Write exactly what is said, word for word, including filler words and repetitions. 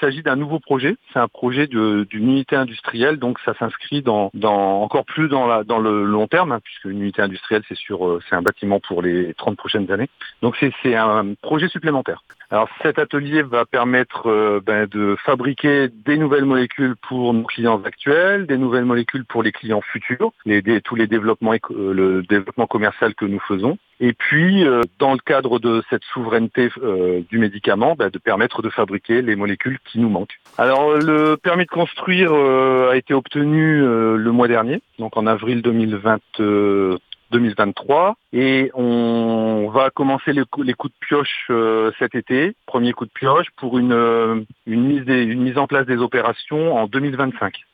s'agit d'un nouveau projet. C'est un projet de, d'une unité industrielle, donc ça s'inscrit dans, dans encore plus dans, la, dans le long terme, hein, puisque une unité industrielle, c'est sur, euh, c'est un bâtiment pour les trente prochaines années. Donc c'est, c'est un projet supplémentaire. Alors cet atelier va permettre euh, ben, de fabriquer des nouvelles molécules pour nos clients actuels, des nouvelles molécules pour les clients futurs, les, des, tous les développements, éco- euh, le développement commercial que nous faisons. Et puis, euh, dans le cadre de cette souveraineté euh, du médicament, ben, de permettre de fabriquer les molécules qui nous manquent. Alors le permis de construire euh, a été obtenu euh, le mois dernier, donc en avril deux mille vingt. Euh, deux mille vingt-trois, et on va commencer les, coups, les coups de pioche euh, cet été, premier coup de pioche pour une, euh, une, mise des, une mise en place des opérations en deux mille vingt-cinq.